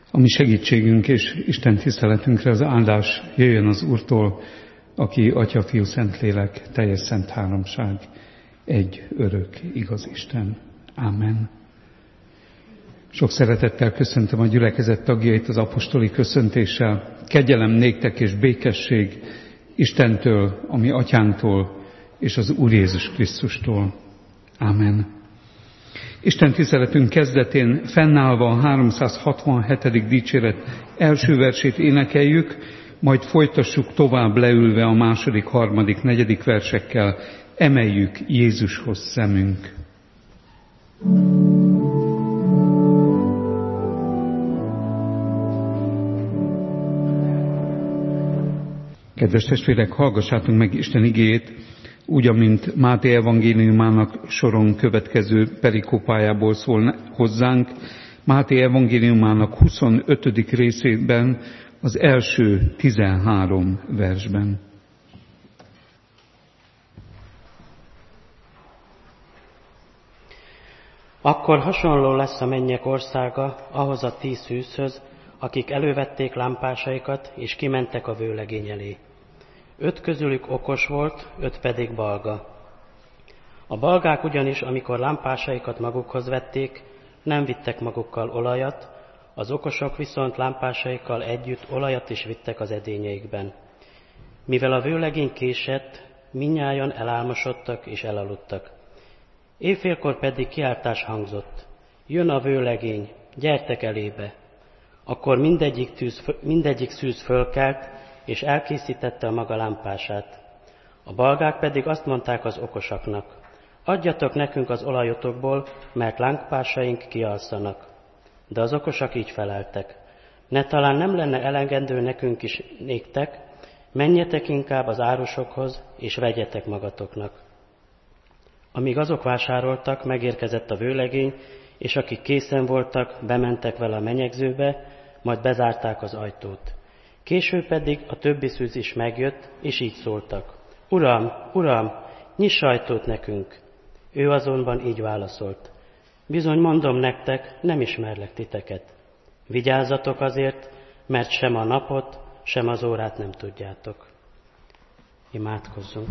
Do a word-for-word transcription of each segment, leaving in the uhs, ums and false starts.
A mi segítségünk és Isten tiszteletünkre az áldás jöjjön az Úrtól, aki Atya, Fiú, Szentlélek, teljes szent háromság, egy örök, igaz Isten. Ámen. Sok szeretettel köszöntöm a gyülekezet tagjait az apostoli köszöntéssel. Kegyelem néktek és békesség Istentől, a mi atyánktól és az Úr Jézus Krisztustól. Ámen. Isten tiszteletünk kezdetén fennállva a háromszázhatvanhetedik dicséret első versét énekeljük, majd folytassuk tovább leülve a második, harmadik, negyedik versekkel, emeljük Jézushoz szemünk. Kedves testvérek, hallgassátok meg Isten igéjét, úgy, amint Máté evangéliumának soron következő perikópájából szól hozzánk, Máté evangéliumának huszonötödik részében, az első tizenhárom versben. Akkor hasonló lesz a mennyek országa ahhoz a tíz szűzhöz, akik elővették lámpásaikat, és kimentek a vőlegény elé. Öt közülük okos volt, öt pedig balga. A balgák ugyanis, amikor lámpásaikat magukhoz vették, nem vittek magukkal olajat, az okosok viszont lámpásaikkal együtt olajat is vittek az edényeikben. Mivel a vőlegény késett, mindnyájan elálmosodtak és elaludtak. Éjfélkor pedig kiáltás hangzott: jön a vőlegény, gyertek elébe! Akkor mindegyik, tűz, mindegyik szűz fölkelt, és elkészítette a maga lámpását. A balgák pedig azt mondták az okosaknak: adjatok nekünk az olajotokból, mert lámpásaink kialszanak. De az okosak így feleltek: ne talán nem lenne elegendő nekünk is néktek, menjetek inkább az árusokhoz, és vegyetek magatoknak. Amíg azok vásároltak, megérkezett a vőlegény, és akik készen voltak, bementek vele a menyegzőbe, majd bezárták az ajtót. Később pedig a többi szűz is megjött, és így szóltak: Uram, Uram, nyiss ajtót nekünk! Ő azonban így válaszolt: bizony mondom nektek, nem ismerlek titeket. Vigyázzatok azért, mert sem a napot, sem az órát nem tudjátok. Imádkozzunk.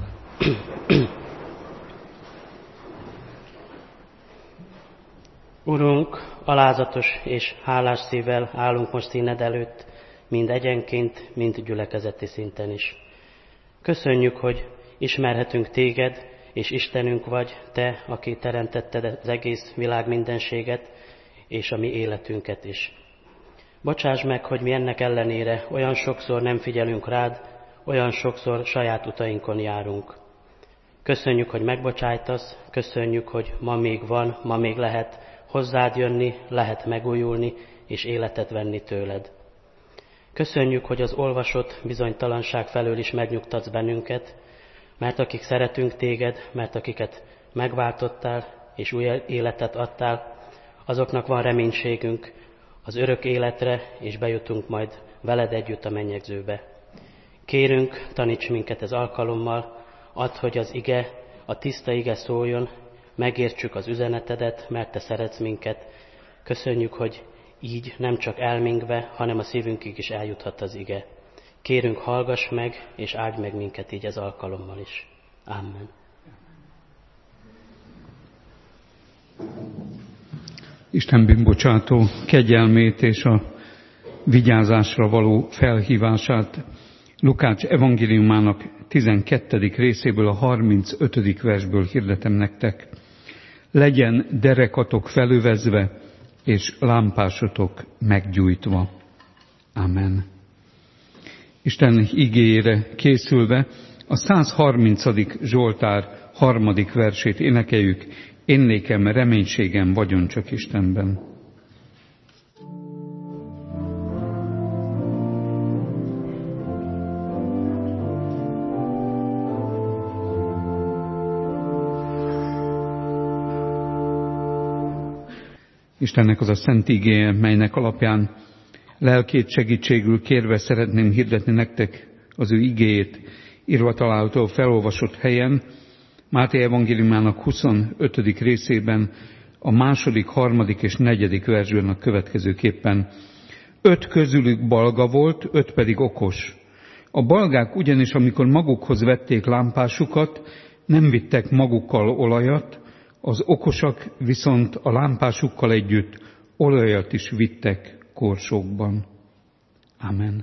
Urunk, alázatos és hálás szívvel állunk most színed előtt, mind egyenként, mind gyülekezeti szinten is. Köszönjük, hogy ismerhetünk téged, és Istenünk vagy, te, aki teremtetted az egész világ mindenséget, és a mi életünket is. Bocsáss meg, hogy mi ennek ellenére olyan sokszor nem figyelünk rád, olyan sokszor saját utainkon járunk. Köszönjük, hogy megbocsájtasz, köszönjük, hogy ma még van, ma még lehet hozzád jönni, lehet megújulni, és életet venni tőled. Köszönjük, hogy az olvasott bizonytalanság felől is megnyugtatsz bennünket, mert akik szeretünk téged, mert akiket megváltottál és új életet adtál, azoknak van reménységünk az örök életre, és bejutunk majd veled együtt a mennyegzőbe. Kérünk, taníts minket ez alkalommal, add, hogy az ige, a tiszta ige szóljon, megértsük az üzenetedet, mert te szeretsz minket. Köszönjük, hogy így nem csak elménkbe, hanem a szívünkig is eljuthat az ige. Kérünk, hallgass meg, és áldj meg minket így az alkalommal is. Amen. Isten bűnbocsátó kegyelmét és a vigyázásra való felhívását Lukács evangéliumának tizenkettedik részéből, a harmincötödik versből hirdetem nektek. Legyen derekatok felövezve, és lámpásotok meggyújtva. Amen. Isten igéjére készülve a százharmincadik Zsoltár harmadik versét énekeljük. Én nékem reménységem vagyon csak Istenben. Istennek az a szent igéje, melynek alapján lelkét segítségül kérve szeretném hirdetni nektek az ő igéjét, írva található felolvasott helyen, Máté evangéliumának huszonötödik részében, a második, harmadik és negyedik versben a következőképpen: Öt közülük balga volt, öt pedig okos. A balgák ugyanis, amikor magukhoz vették lámpásukat, nem vittek magukkal olajat, az okosak viszont a lámpásukkal együtt olajat is vittek korsókban. Amen.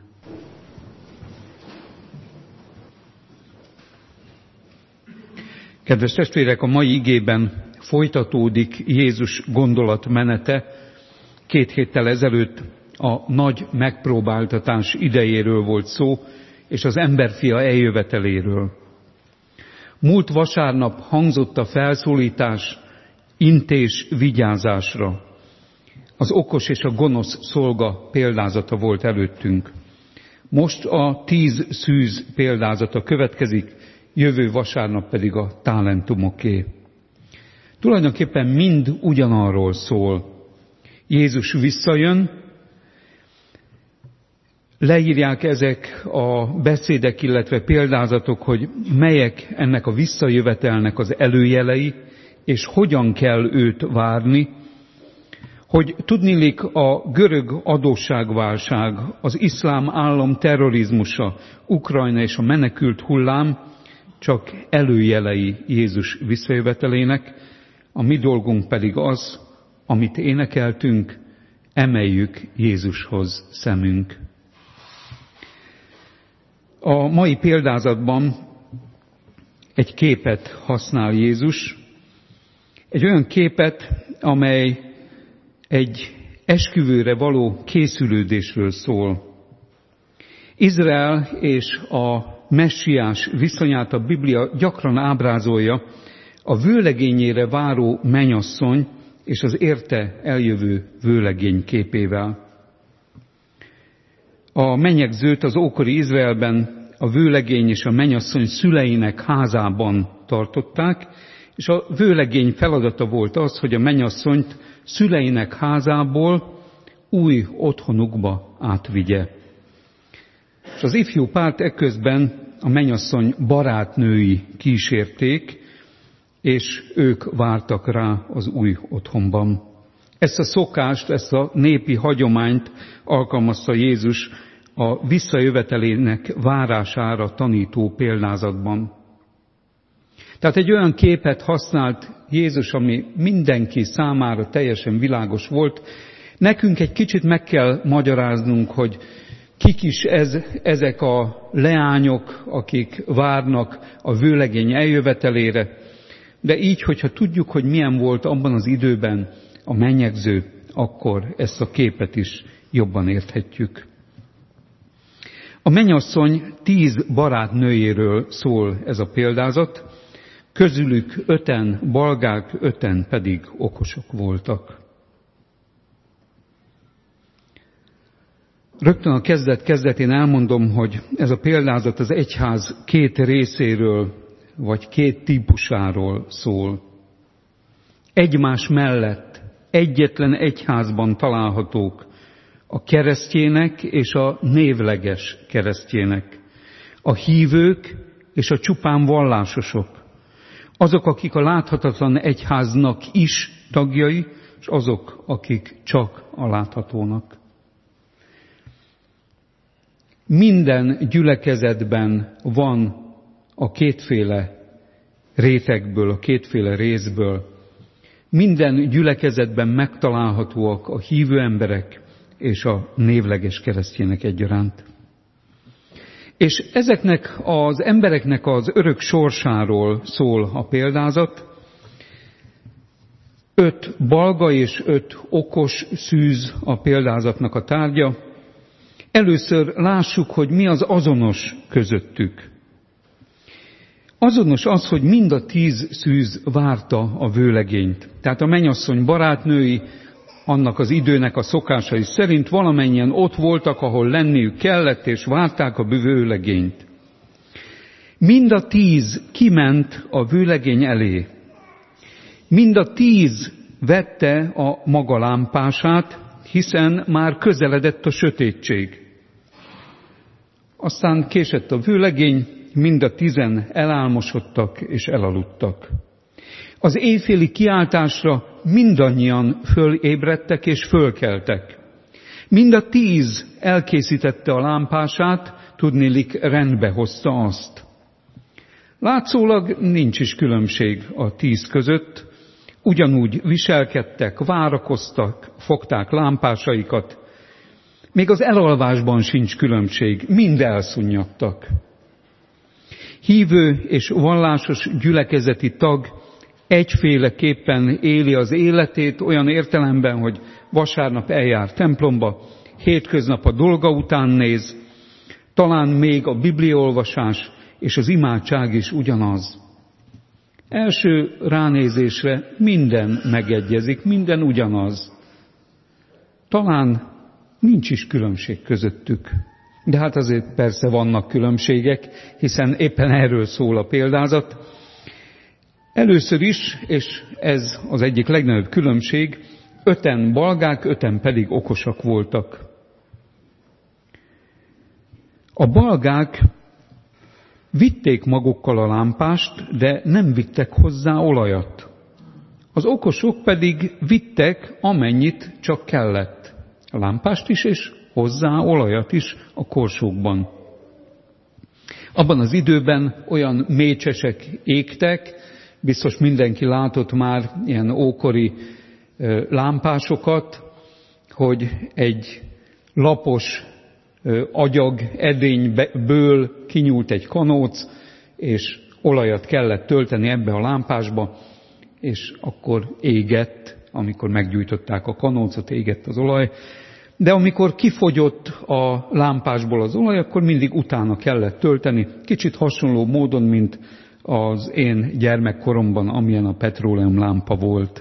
Kedves testvérek, a mai igében folytatódik Jézus gondolatmenete. Két héttel ezelőtt a nagy megpróbáltatás idejéről volt szó, és az emberfia eljöveteléről. Múlt vasárnap hangzott a felszólítás, intés vigyázásra. Az okos és a gonosz szolga példázata volt előttünk. Most a tíz szűz példázata következik, jövő vasárnap pedig a talentumoké. Tulajdonképpen mind ugyanarról szól. Jézus visszajön, leírják ezek a beszédek, illetve példázatok, hogy melyek ennek a visszajövetelnek az előjelei, és hogyan kell őt várni, hogy tudniillik a görög adósságválság, az iszlám állam terrorizmusa, Ukrajna és a menekült hullám csak előjelei Jézus visszajövetelének, a mi dolgunk pedig az, amit énekeltünk, emeljük Jézushoz szemünk. A mai példázatban egy képet használ Jézus, egy olyan képet, amely egy esküvőre való készülődésről szól. Izrael és a messiás viszonyát a Biblia gyakran ábrázolja a vőlegényére váró mennyasszony és az érte eljövő vőlegény képével. A menyegzőt az ókori Izraelben a vőlegény és a mennyasszony szüleinek házában tartották, és a vőlegény feladata volt az, hogy a mennyasszonyt szüleinek házából új otthonukba átvigye. És az ifjú párt eközben a mennyasszony barátnői kísérték, és ők vártak rá az új otthonban. Ezt a szokást, ezt a népi hagyományt alkalmazta Jézus a visszajövetelének várására tanító példázatban. Tehát egy olyan képet használt Jézus, ami mindenki számára teljesen világos volt. Nekünk egy kicsit meg kell magyaráznunk, hogy kik is ez, ezek a leányok, akik várnak a vőlegény eljövetelére, de így, hogyha tudjuk, hogy milyen volt abban az időben a mennyegző, akkor ezt a képet is jobban érthetjük. A mennyasszony tíz barátnőjéről szól ez a példázat, közülük öten balgák, öten pedig okosok voltak. Rögtön a kezdet kezdetén elmondom, hogy ez a példázat az egyház két részéről, vagy két típusáról szól. Egymás mellett egyetlen egyházban találhatók a keresztjének és a névleges keresztjének, a hívők és a csupán vallásosok, azok, akik a láthatatlan egyháznak is tagjai, és azok, akik csak a láthatónak. Minden gyülekezetben van a kétféle rétegből, a kétféle részből. Minden gyülekezetben megtalálhatóak a hívő emberek és a névleges keresztjének egyaránt. És ezeknek az embereknek az örök sorsáról szól a példázat. Öt balga és öt okos szűz a példázatnak a tárgya. Először lássuk, hogy mi az azonos közöttük. Azonos az, hogy mind a tíz szűz várta a vőlegényt. Tehát a mennyasszony barátnői, annak az időnek a szokásai szerint valamennyien ott voltak, ahol lenniük kellett, és várták a vőlegényt. Mind a tíz kiment a vőlegény elé. Mind a tíz vette a maga lámpását, hiszen már közeledett a sötétség. Aztán késett a vőlegény, mind a tizen elálmosodtak és elaludtak. Az éjféli kiáltásra mindannyian fölébredtek és fölkeltek. Mind a tíz elkészítette a lámpását, tudniillik rendbe hozta azt. Látszólag nincs is különbség a tíz között, ugyanúgy viselkedtek, várakoztak, fogták lámpásaikat. Még az elalvásban sincs különbség, mind elszunnyadtak. Hívő és vallásos gyülekezeti tag egyféleképpen éli az életét, olyan értelemben, hogy vasárnap eljár templomba, hétköznap a dolga után néz, talán még a bibliaolvasás és az imádság is ugyanaz. Első ránézésre minden megegyezik, minden ugyanaz. Talán nincs is különbség közöttük. De hát azért persze vannak különbségek, hiszen éppen erről szól a példázat. Először is, és ez az egyik legnagyobb különbség, öten balgák, öten pedig okosak voltak. A balgák vitték magukkal a lámpást, de nem vittek hozzá olajat. Az okosok pedig vittek, amennyit csak kellett. A lámpást is, és hozzá olajat is a korsókban. Abban az időben olyan mécsesek égtek, biztos mindenki látott már ilyen ókori lámpásokat, hogy egy lapos agyag edényből kinyúlt egy kanóc, és olajat kellett tölteni ebbe a lámpásba, és akkor égett, amikor meggyújtották a kanócot, égett az olaj. De amikor kifogyott a lámpásból az olaj, akkor mindig utána kellett tölteni, kicsit hasonló módon, mint az én gyermekkoromban, amilyen a petróleum lámpa volt.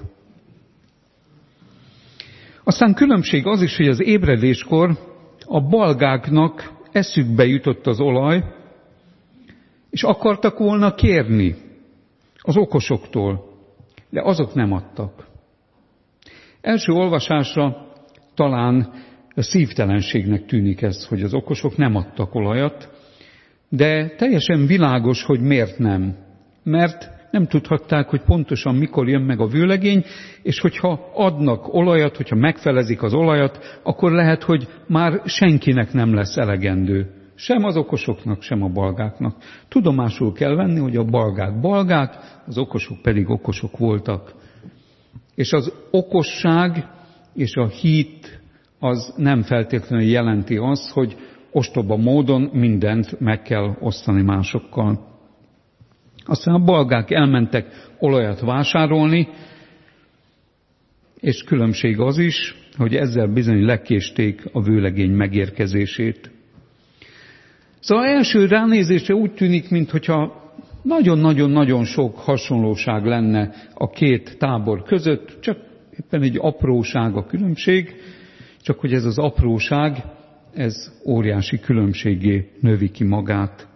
Aztán különbség az is, hogy az ébredéskor a balgáknak eszükbe jutott az olaj, és akartak volna kérni az okosoktól, de azok nem adtak. Első olvasásra talán szívtelenségnek tűnik ez, hogy az okosok nem adtak olajat, de teljesen világos, hogy miért nem. Mert nem tudhatták, hogy pontosan mikor jön meg a vőlegény, és hogyha adnak olajat, hogyha megfelezik az olajat, akkor lehet, hogy már senkinek nem lesz elegendő. Sem az okosoknak, sem a balgáknak. Tudomásul kell venni, hogy a balgák balgák, az okosok pedig okosok voltak. És az okosság és a hit az nem feltétlenül jelenti azt, hogy ostoba módon mindent meg kell osztani másokkal. Aztán a balgák elmentek olajat vásárolni, és különbség az is, hogy ezzel bizony lekésték a vőlegény megérkezését. Szóval első ránézésre úgy tűnik, mintha nagyon-nagyon-nagyon sok hasonlóság lenne a két tábor között, csak éppen egy apróság a különbség, csak hogy ez az apróság, ez óriási különbségé növi ki magát.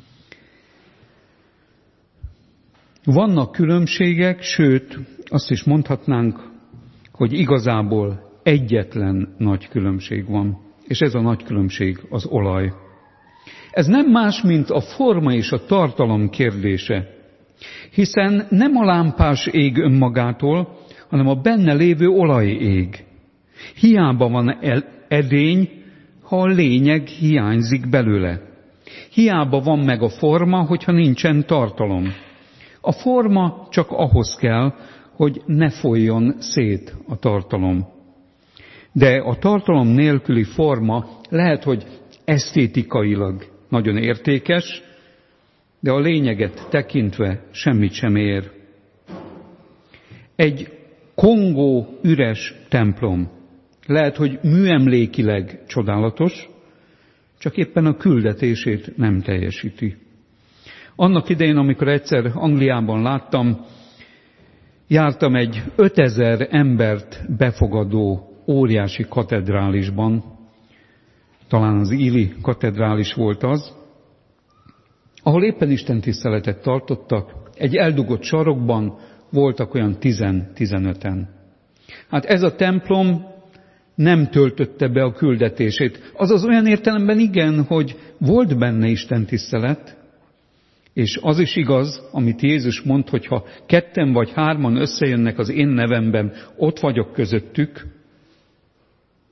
Vannak különbségek, sőt, azt is mondhatnánk, hogy igazából egyetlen nagy különbség van, és ez a nagy különbség az olaj. Ez nem más, mint a forma és a tartalom kérdése, hiszen nem a lámpás ég önmagától, hanem a benne lévő olaj ég. Hiába van edény, ha a lényeg hiányzik belőle. Hiába van meg a forma, hogyha nincsen tartalom. A forma csak ahhoz kell, hogy ne folyjon szét a tartalom. De a tartalom nélküli forma lehet, hogy esztétikailag nagyon értékes, de a lényeget tekintve semmit sem ér. Egy kongó üres templom lehet, hogy műemlékileg csodálatos, csak éppen a küldetését nem teljesíti. Annak idején, amikor egyszer Angliában láttam, jártam egy ötezer embert befogadó óriási katedrálisban, talán az Ely katedrális volt az, ahol éppen istentiszteletet tartottak, egy eldugott sarokban voltak olyan tíz-tizenöten. Hát ez a templom nem töltötte be a küldetését. Azaz olyan értelemben igen, hogy volt benne istentisztelet, és az is igaz, amit Jézus mond, hogy ha ketten vagy hárman összejönnek az én nevemben, ott vagyok közöttük,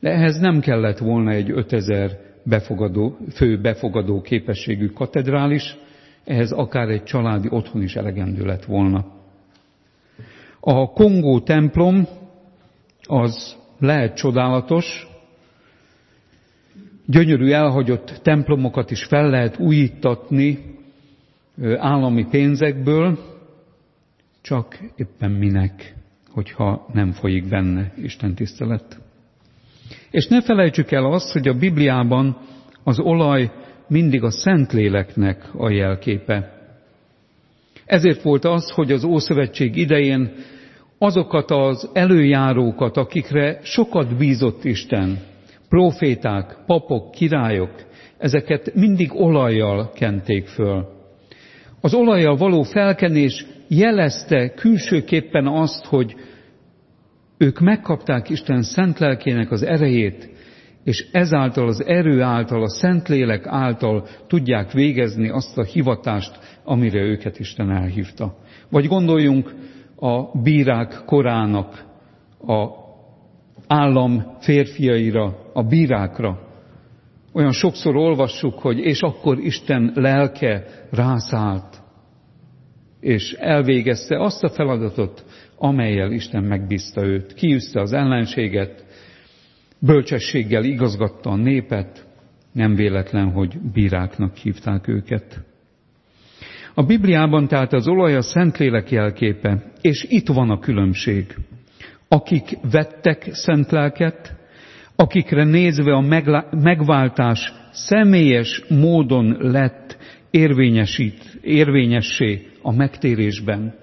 De ehhez nem kellett volna egy ötezer befogadó, fő befogadó képességű katedrális, ehhez akár egy családi otthon is elegendő lett volna. A Kongó templom az lehet csodálatos, gyönyörű elhagyott templomokat is fel lehet újítatni állami pénzekből, csak éppen minek, hogyha nem folyik benne Isten tisztelet. És ne felejtsük el azt, hogy a Bibliában az olaj mindig a Szentléleknek a jelképe. Ezért volt az, hogy az Ószövetség idején azokat az előjárókat, akikre sokat bízott Isten, proféták, papok, királyok, ezeket mindig olajjal kenték föl. Az olajjal való felkenés jelezte külsőképpen azt, hogy ők megkapták Isten szent lelkének az erejét, és ezáltal az erő által, a Szentlélek által tudják végezni azt a hivatást, amire őket Isten elhívta. Vagy gondoljunk a bírák korának, a állam férfiaira, a bírákra. Olyan sokszor olvassuk, hogy és akkor Isten lelke rászállt, és elvégezte azt a feladatot, amellyel Isten megbízta őt. Kiűzte az ellenséget, bölcsességgel igazgatta a népet, nem véletlen, hogy bíráknak hívták őket. A Bibliában tehát az olaj a Szentlélek jelképe, és itt van a különbség. Akik vettek szent lelket, akikre nézve a megváltás személyes módon lett érvényesít, érvényessé a megtérésben.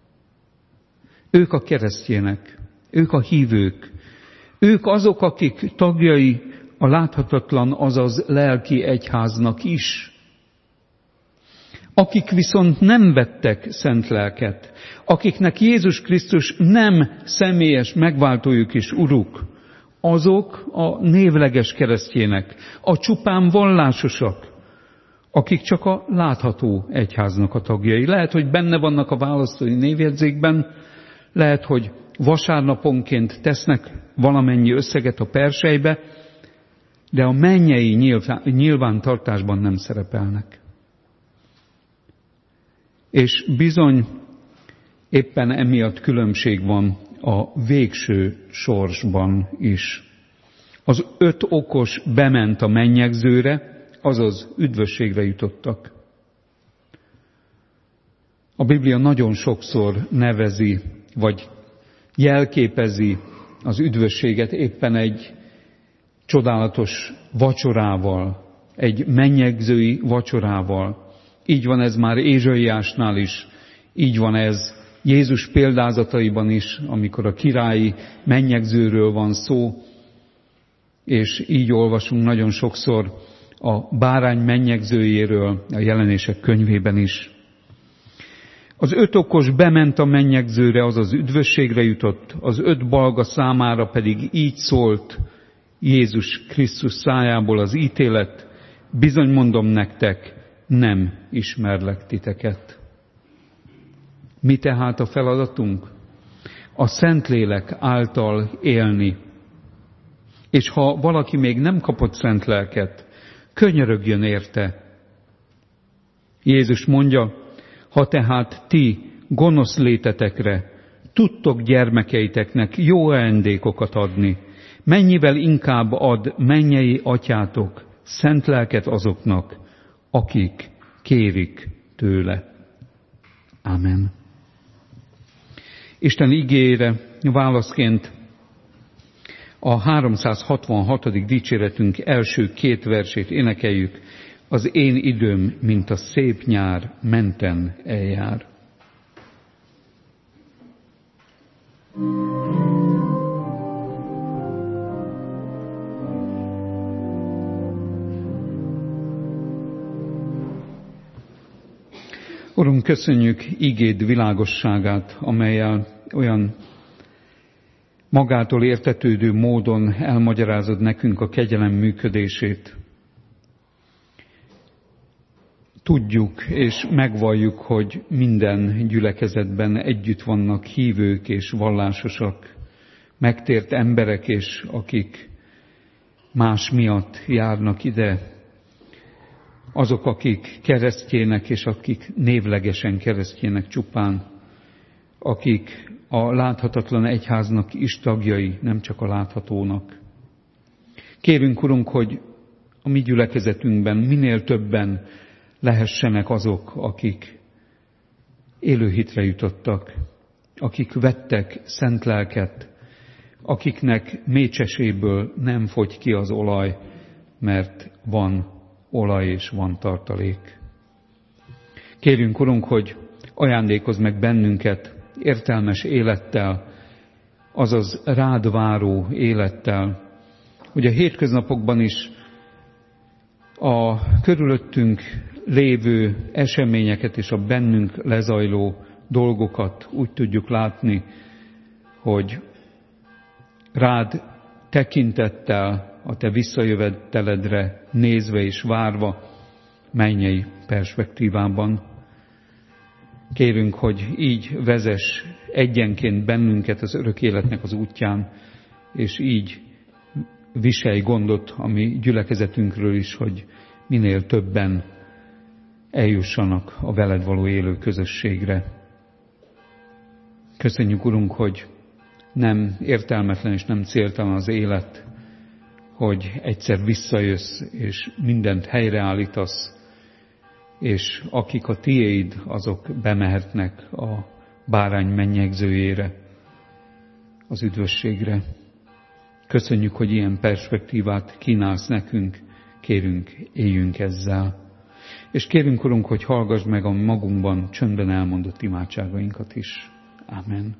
Ők a keresztjének, ők a hívők, ők azok, akik tagjai a láthatatlan, azaz lelki egyháznak is. Akik viszont nem vettek szent lelket, akiknek Jézus Krisztus nem személyes megváltójuk és uruk, azok a névleges keresztjének, a csupán vallásosak, akik csak a látható egyháznak a tagjai. Lehet, hogy benne vannak a választói névjegyzékben, lehet, hogy vasárnaponként tesznek valamennyi összeget a perselybe, de a mennyei nyilván, nyilvántartásban nem szerepelnek. És bizony éppen emiatt különbség van a végső sorsban is. Az öt okos bement a mennyegzőre, azaz üdvösségre jutottak. A Biblia nagyon sokszor nevezi, vagy jelképezi az üdvösséget éppen egy csodálatos vacsorával, egy mennyegzői vacsorával. Így van ez már Ézsaiásnál is, így van ez Jézus példázataiban is, amikor a királyi mennyegzőről van szó, és így olvasunk nagyon sokszor a bárány mennyegzőjéről a Jelenések könyvében is. Az öt okos bement a mennyegzőre, azaz üdvösségre jutott, az öt balga számára pedig így szólt Jézus Krisztus szájából az ítélet: bizony mondom nektek, nem ismerlek titeket. Mi tehát a feladatunk? A Szentlélek által élni. És ha valaki még nem kapott szent lelket, könyörögjön érte. Jézus mondja, ha tehát ti gonosz létetekre tudtok gyermekeiteknek jó ajándékokat adni, mennyivel inkább ad mennyei atyátok szent lelket azoknak, akik kérik tőle. Amen. Isten igéjére válaszként a háromszázhatvanhatodik dicséretünk első két versét énekeljük. Az én időm, mint a szép nyár, menten eljár. Urunk, köszönjük igéd világosságát, amellyel olyan magától értetődő módon elmagyarázod nekünk a kegyelem működését. Tudjuk és megvalljuk, hogy minden gyülekezetben együtt vannak hívők és vallásosak, megtért emberek és akik más miatt járnak ide, azok, akik keresztjének, és akik névlegesen keresztjének csupán, akik a láthatatlan egyháznak is tagjai, nem csak a láthatónak. Kérünk, Urunk, hogy a mi gyülekezetünkben minél többen lehessenek azok, akik élő hitre jutottak, akik vettek szent lelket, akiknek mécseséből nem fogy ki az olaj, mert van olaj és van tartalék. Kérjünk, Urunk, hogy ajándékozz meg bennünket értelmes élettel, azaz rád váró élettel, hogy a hétköznapokban is a körülöttünk lévő eseményeket és a bennünk lezajló dolgokat úgy tudjuk látni, hogy rád tekintettel, a te visszajöveteledre nézve és várva mennyei perspektívában. Kérünk, hogy így vezess egyenként bennünket az örök életnek az útján, és így viselj gondot a mi gyülekezetünkről is, hogy minél többen eljussanak a veled való élő közösségre. Köszönjük, Urunk, hogy nem értelmetlen és nem céltalan az élet, hogy egyszer visszajössz, és mindent helyreállítasz, és akik a tiéd, azok bemehetnek a bárány mennyegzőjére, az üdvösségre. Köszönjük, hogy ilyen perspektívát kínálsz nekünk, kérünk, éljünk ezzel. És kérünk, Urunk, hogy hallgass meg a magunkban csöndben elmondott imádságainkat is. Amen.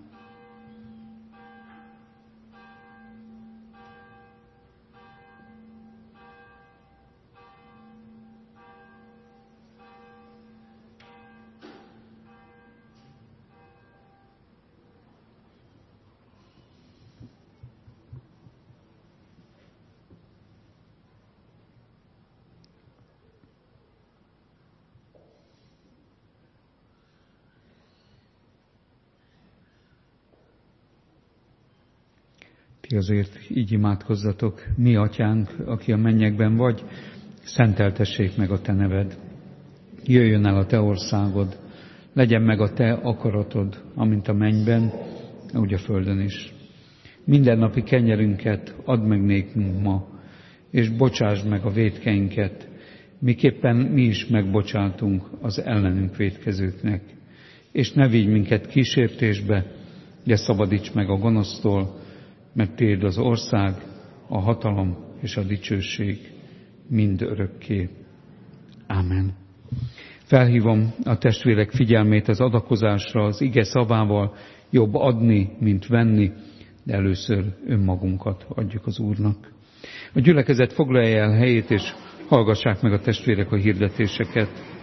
Ti azért így imádkozzatok: mi atyánk, aki a mennyekben vagy, szenteltessék meg a te neved. Jöjjön el a te országod, legyen meg a te akaratod, amint a mennyben, úgy a földön is. Mindennapi kenyerünket add meg nékünk ma, és bocsásd meg a vétkeinket, miképpen mi is megbocsátunk az ellenünk vétkezőknek. És ne vigy minket kísértésbe, de szabadíts meg a gonosztól, mert tiéd az ország, a hatalom és a dicsőség mind örökké. Ámen. Felhívom a testvérek figyelmét az adakozásra, az ige szavával: jobb adni, mint venni, de először önmagunkat adjuk az Úrnak. A gyülekezet foglalja el helyét, és hallgassák meg a testvérek a hirdetéseket.